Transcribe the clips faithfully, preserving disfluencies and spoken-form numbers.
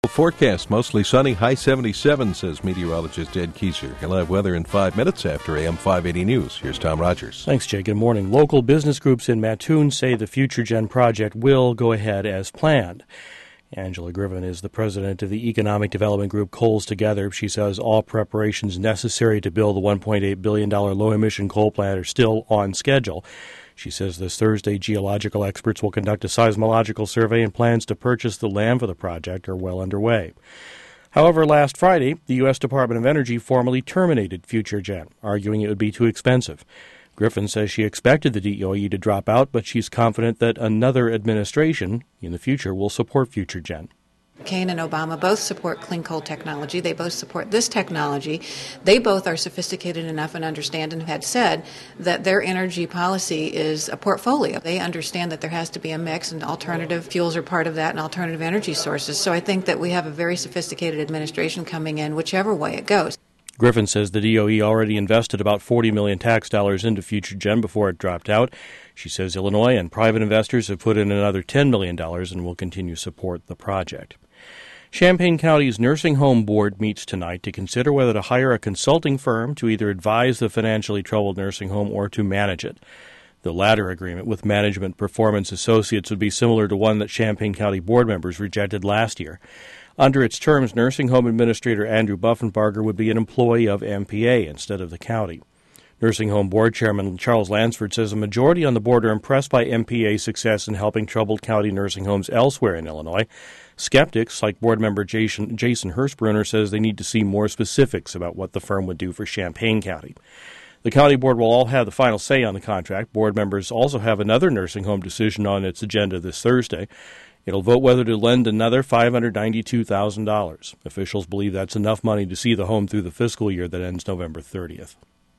Forecast, mostly sunny, high seventy-seven, says meteorologist Ed Kieser. He'll have weather in five minutes after A M five eighty News. Here's Tom Rogers. Thanks, Jay. Good morning. Local business groups in Mattoon say the FutureGen project will go ahead as planned. Angela Griffin is the president of the economic development group Coals Together. She says all preparations necessary to build the one point eight billion dollars low-emission coal plant are still on schedule. She says this Thursday geological experts will conduct a seismological survey and plans to purchase the land for the project are well underway. However, last Friday, the U S Department of Energy formally terminated FutureGen, arguing it would be too expensive. Griffin says she expected the D O E to drop out, but she's confident that another administration in the future will support FutureGen. McCain and Obama both support clean coal technology. They both support this technology. They both are sophisticated enough and understand and had said that their energy policy is a portfolio. They understand that there has to be a mix, and alternative fuels are part of that and alternative energy sources. So I think that we have a very sophisticated administration coming in whichever way it goes. Griffin says the D O E already invested about forty million dollars tax dollars into FutureGen before it dropped out. She says Illinois and private investors have put in another ten million dollars and will continue to support the project. Champaign County's Nursing Home Board meets tonight to consider whether to hire a consulting firm to either advise the financially troubled nursing home or to manage it. The latter agreement with Management Performance Associates would be similar to one that Champaign County board members rejected last year. Under its terms, nursing home administrator Andrew Buffenbarger would be an employee of M P A instead of the county. Nursing Home Board Chairman Charles Lansford says a majority on the board are impressed by M P A's success in helping troubled county nursing homes elsewhere in Illinois. Skeptics, like board member Jason, Jason Hirschbrunner, says they need to see more specifics about what the firm would do for Champaign County. The county board will all have the final say on the contract. Board members also have another nursing home decision on its agenda this Thursday. It'll vote whether to lend another five hundred ninety-two thousand dollars. Officials believe that's enough money to see the home through the fiscal year that ends November thirtieth.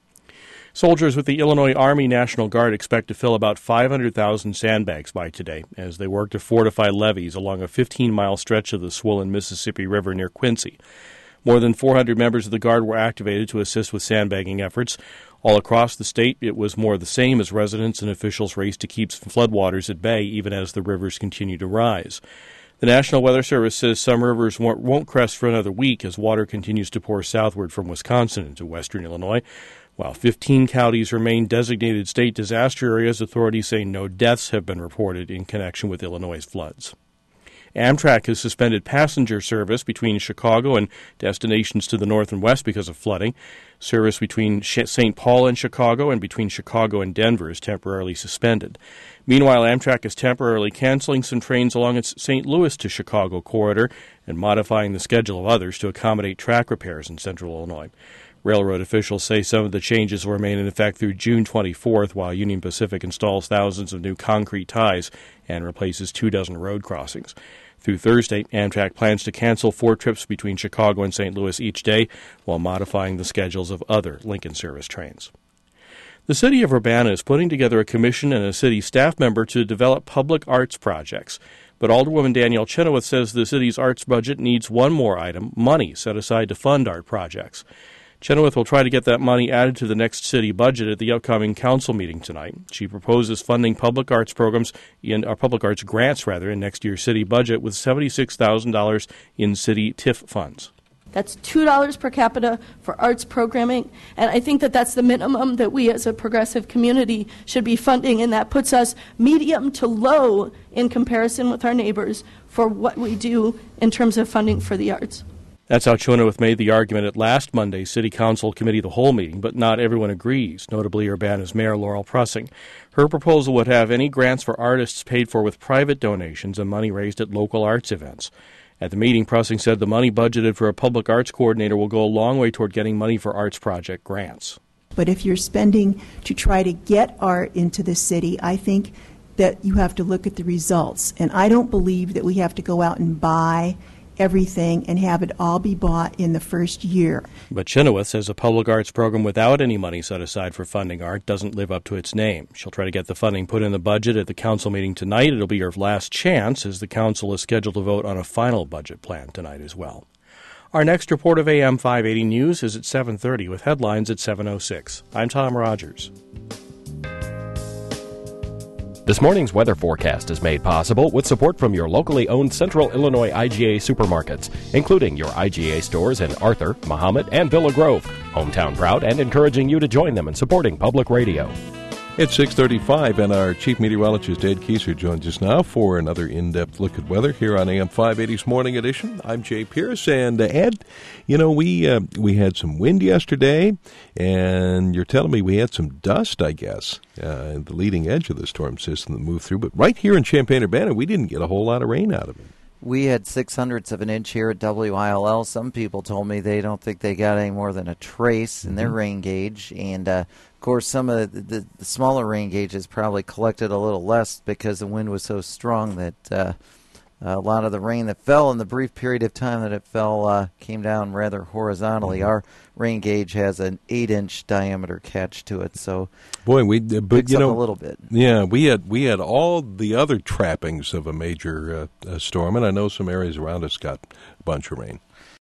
Soldiers with the Illinois Army National Guard expect to fill about five hundred thousand sandbags by today as they work to fortify levees along a fifteen-mile stretch of the swollen Mississippi River near Quincy. More than four hundred members of the Guard were activated to assist with sandbagging efforts. All across the state, it was more the same as residents and officials raced to keep floodwaters at bay even as the rivers continue to rise. The National Weather Service says some rivers won't, won't crest for another week as water continues to pour southward from Wisconsin into western Illinois. While fifteen counties remain designated state disaster areas, authorities say no deaths have been reported in connection with Illinois' floods. Amtrak has suspended passenger service between Chicago and destinations to the north and west because of flooding. Service between Saint Paul and Chicago and between Chicago and Denver is temporarily suspended. Meanwhile, Amtrak is temporarily canceling some trains along its Saint Louis to Chicago corridor and modifying the schedule of others to accommodate track repairs in central Illinois. Railroad officials say some of the changes will remain in effect through June twenty-fourth, while Union Pacific installs thousands of new concrete ties and replaces two dozen road crossings. Through Thursday, Amtrak plans to cancel four trips between Chicago and Saint Louis each day, while modifying the schedules of other Lincoln Service trains. The city of Urbana is putting together a commission and a city staff member to develop public arts projects. But Alderwoman Danielle Chenoweth says the city's arts budget needs one more item, money set aside to fund art projects. Chenoweth will try to get that money added to the next city budget at the upcoming council meeting tonight. She proposes funding public arts programs, in, or public arts grants, rather, in next year's city budget with seventy-six thousand dollars in city T I F funds. That's two dollars per capita for arts programming, and I think that that's the minimum that we as a progressive community should be funding, and that puts us medium to low in comparison with our neighbors for what we do in terms of funding for the arts. That's how Chenoweth made the argument at last Monday's City Council Committee of the Whole meeting, but not everyone agrees, notably Urbana's Mayor Laurel Prussing. Her proposal would have any grants for artists paid for with private donations and money raised at local arts events. At the meeting, Prussing said the money budgeted for a public arts coordinator will go a long way toward getting money for arts project grants. But if you're spending to try to get art into the city, I think that you have to look at the results. And I don't believe that we have to go out and buy everything and have it all be bought in the first year. But Chenoweth says a public arts program without any money set aside for funding art doesn't live up to its name. She'll try to get the funding put in the budget at the council meeting tonight. It'll be her last chance, as the council is scheduled to vote on a final budget plan tonight as well. Our next report of A M five eighty News is at seven thirty with headlines at seven oh six. I'm Tom Rogers. This morning's weather forecast is made possible with support from your locally owned Central Illinois I G A supermarkets, including your I G A stores in Arthur, Mahomet, and Villa Grove. Hometown proud and encouraging you to join them in supporting public radio. It's six thirty-five, and our chief meteorologist, Ed Kieser, joins us now for another in-depth look at weather here on A M five eighty's Morning Edition. I'm Jay Pierce, and uh, Ed, you know, we uh, we had some wind yesterday, and you're telling me we had some dust, I guess, uh, the leading edge of the storm system that moved through. But right here in Champaign-Urbana, we didn't get a whole lot of rain out of it. We had six hundredths of an inch here at W I L L. Some people told me they don't think they got any more than a trace in mm-hmm. their rain gauge. And, uh, of course, some of the, the, the smaller rain gauges probably collected a little less because the wind was so strong that uh, a lot of the rain that fell in the brief period of time that it fell uh, came down rather horizontally. Mm-hmm. Our rain gauge has an eight-inch diameter catch to it, so boy, we uh, but you know a little bit. Yeah, we had we had all the other trappings of a major uh, uh, storm, and I know some areas around us got a bunch of rain.